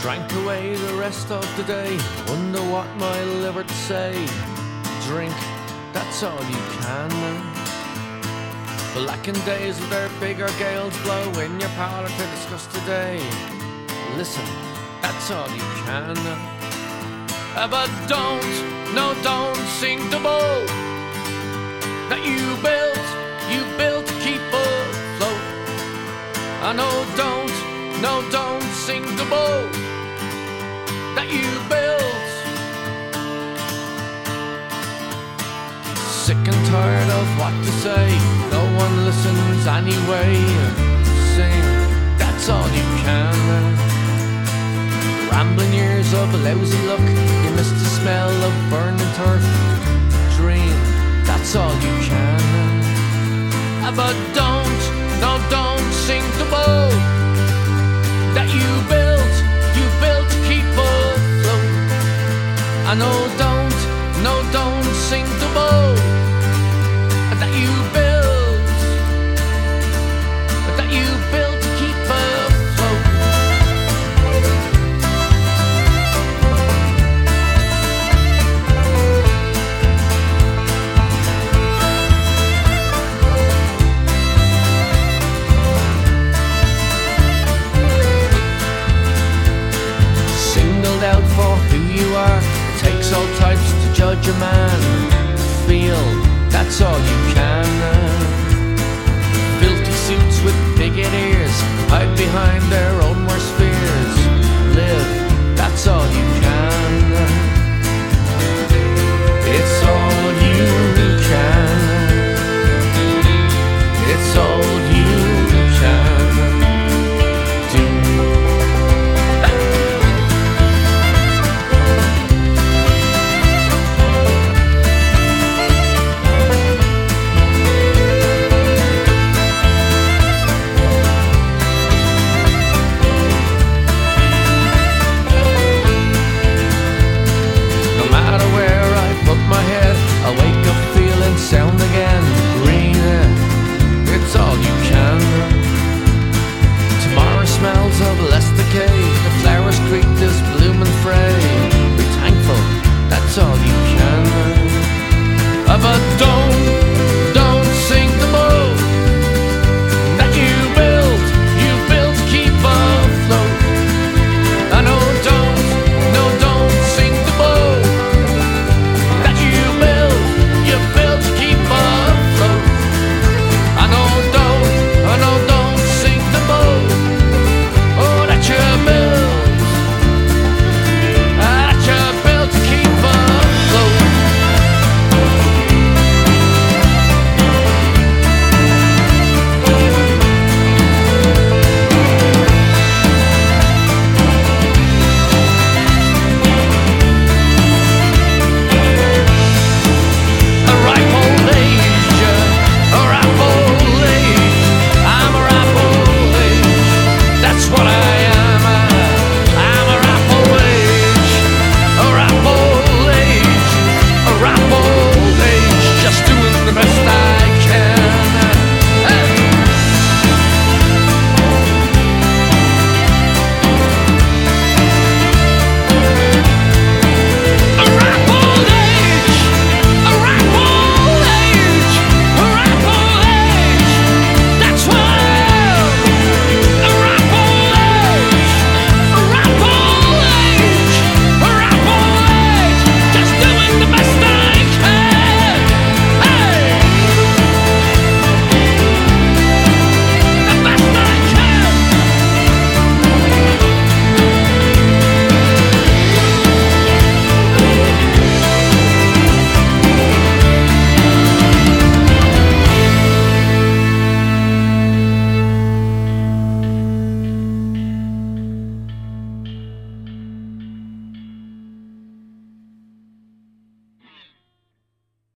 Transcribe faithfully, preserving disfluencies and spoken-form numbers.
Drank away the rest of the day, wonder what my liver'd say. Drink, that's all you can. Blackened days with their bigger gales blow in your parlour to discuss today. Listen, that's all you can. Uh, But don't, no don't sing the boat that you built, you built to keep afloat. I know don't, no don't sing the boat that you built. Sick and tired of what to say, no one listens anyway. Sing, that's all you can. Rambling years of lousy luck, you missed the smell of burning turf. Dream, that's all you can. Uh, But don't, no don't sing the boat that you built, you built to keep afloat. I know don't, no don't sing the boat that you built, that you built to keep afloat. Singled out for who you are, it takes all types to judge a man. Feel, that's all you can. Filthy suits with pighead ears hide behind their own